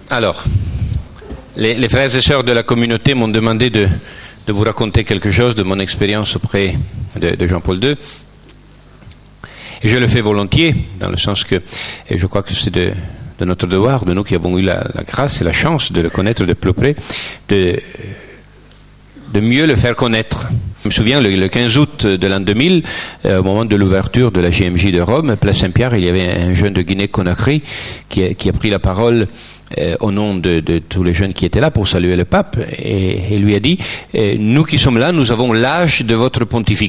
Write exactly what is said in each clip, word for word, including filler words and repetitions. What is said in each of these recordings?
Alors, les, les frères et sœurs de la communauté m'ont demandé de, de vous raconter quelque chose de mon expérience auprès de, de Jean-Paul deux. Et je le fais volontiers, dans le sens que, et je crois que c'est de, de notre devoir, de nous qui avons eu la, la grâce et la chance de le connaître de plus près, de, de mieux le faire connaître. Je me souviens, le, le quinze août de l'an deux mille, euh, au moment de l'ouverture de la J M J de Rome, place Saint-Pierre, il y avait un jeune de Guinée-Conakry qui a, qui a pris la parole euh, au nom de, de tous les jeunes qui étaient là pour saluer le pape, et, et lui a dit euh, « Nous qui sommes là, nous avons l'âge de votre pontificat ».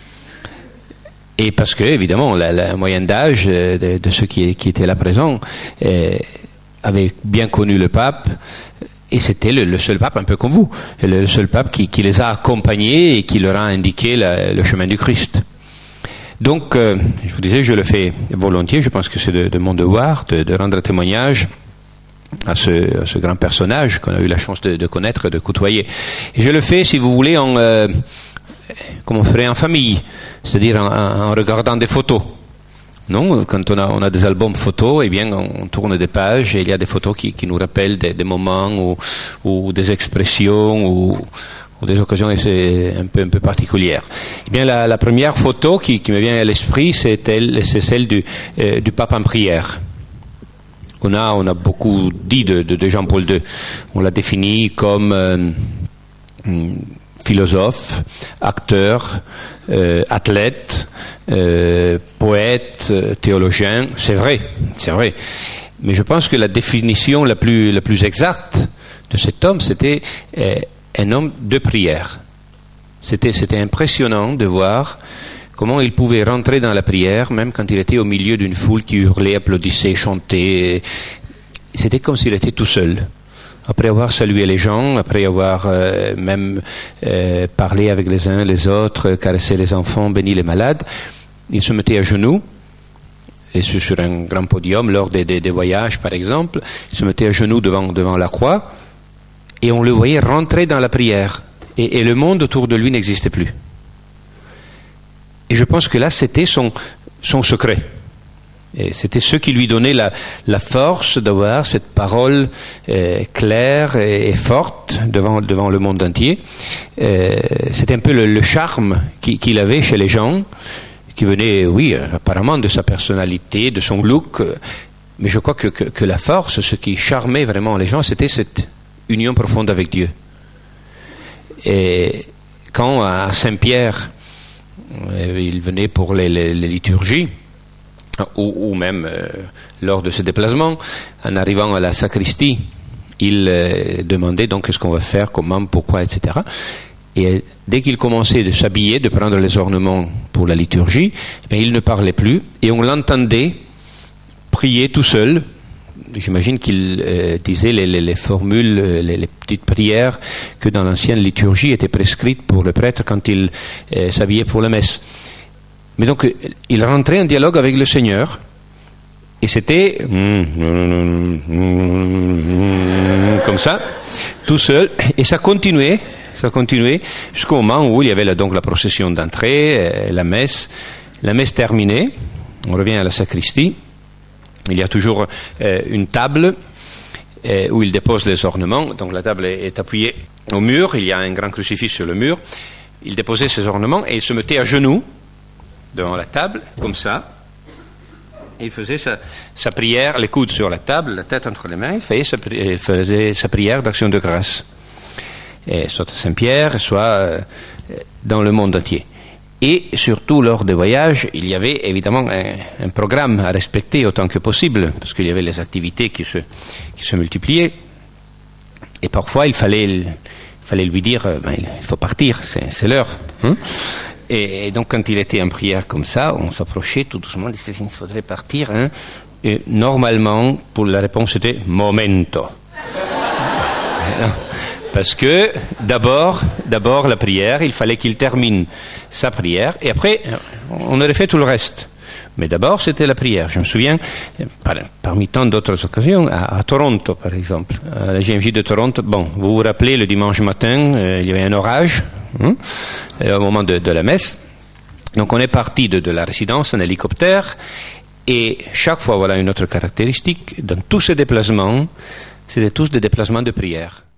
Et parce que, évidemment, la, la moyenne d'âge de, de ceux qui, qui étaient là présents euh, avait bien connu le pape, et c'était le, le seul pape, un peu comme vous, le seul pape qui, qui les a accompagnés et qui leur a indiqué la, le chemin du Christ. Donc, euh, je vous disais, je le fais volontiers, je pense que c'est de, de mon devoir de, de rendre témoignage à ce, à ce grand personnage qu'on a eu la chance de, de connaître, de côtoyer. Et je le fais, si vous voulez, en... Euh, comme on ferait en famille, c'est-à-dire en, en regardant des photos. Non, quand on a, on a des albums photos, eh bien, on tourne des pages et il y a des photos qui, qui nous rappellent des, des moments ou, ou des expressions ou, ou des occasions assez un peu, un peu particulières. Eh bien, la, la première photo qui, qui me vient à l'esprit, c'est, elle, c'est celle du, euh, du pape en prière. On a, on a beaucoup dit de, de, de Jean-Paul deux. On l'a défini comme euh, philosophe, acteur, euh, athlète, euh, poète, euh, théologien. C'est vrai, c'est vrai. Mais je pense que la définition la plus, la plus exacte de cet homme, c'était euh, un homme de prière. C'était, c'était impressionnant de voir comment il pouvait rentrer dans la prière, même quand il était au milieu d'une foule qui hurlait, applaudissait, chantait. C'était comme s'il était tout seul. Après avoir salué les gens, après avoir euh, même euh, parlé avec les uns les autres, caressé les enfants, béni les malades, il se mettait à genoux, et sur un grand podium, lors des, des, des voyages par exemple, il se mettait à genoux devant, devant la croix, et on le voyait rentrer dans la prière, et, et le monde autour de lui n'existait plus. Et je pense que là, c'était son, son secret. Et c'était ce qui lui donnait la, la force d'avoir cette parole euh, claire et, et forte devant, devant le monde entier. Euh, c'était un peu le, le charme qui, qu'il avait chez les gens, qui venait, oui, apparemment de sa personnalité, de son look, mais je crois que, que, que la force, ce qui charmait vraiment les gens, c'était cette union profonde avec Dieu. Et quand à Saint-Pierre, il venait pour les, les, les liturgies, Ou, ou même euh, lors de ce déplacement, en arrivant à la sacristie, il euh, demandait donc qu'est-ce qu'on va faire, comment, pourquoi, et cetera. Et euh, dès qu'il commençait de s'habiller, de prendre les ornements pour la liturgie, eh il ne parlait plus et on l'entendait prier tout seul. J'imagine qu'il euh, disait les, les, les formules, les, les petites prières que dans l'ancienne liturgie étaient prescrites pour le prêtre quand il euh, s'habillait pour la messe. Mais donc, il rentrait en dialogue avec le Seigneur, et c'était comme ça, tout seul, et ça continuait, ça continuait, jusqu'au moment où il y avait la, donc la procession d'entrée, la messe, la messe terminée, on revient à la sacristie, il y a toujours euh, une table euh, où il dépose les ornements, donc la table est, est appuyée au mur, il y a un grand crucifix sur le mur, il déposait ses ornements et il se mettait à genoux, devant la table, comme ça, et il faisait sa, sa prière, les coudes sur la table, la tête entre les mains, il faisait sa, il faisait sa prière d'action de grâce, et soit à Saint-Pierre, soit euh, dans le monde entier. Et surtout, lors des voyages, il y avait évidemment un, un programme à respecter autant que possible, parce qu'il y avait les activités qui se, qui se multipliaient, et parfois il fallait, il fallait lui dire, ben, il faut partir, c'est, c'est l'heure, hein. Et donc, quand il était en prière comme ça, on s'approchait tout doucement, on disait, il faudrait partir. Hein. Et normalement, pour la réponse, c'était « momento ». Parce que, d'abord, d'abord la prière, il fallait qu'il termine sa prière, et après, on aurait fait tout le reste. Mais d'abord, c'était la prière. Je me souviens, par, parmi tant d'autres occasions, à, à Toronto, par exemple, à la J M J de Toronto, bon, vous vous rappelez, le dimanche matin, euh, il y avait un orage, hein, au moment de, de la messe. Donc, on est parti de, de la résidence en hélicoptère, et chaque fois, voilà une autre caractéristique, dans tous ces déplacements, C'était tous des déplacements de prière.